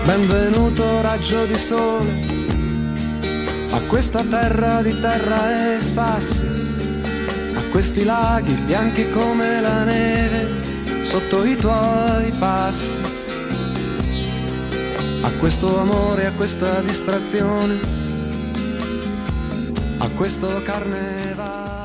Benvenuto raggio di sole a questa terra di terra e sassi, a questi laghi bianchi come la neve sotto i tuoi passi, a questo amore, a questa distrazione, a questo carnevale.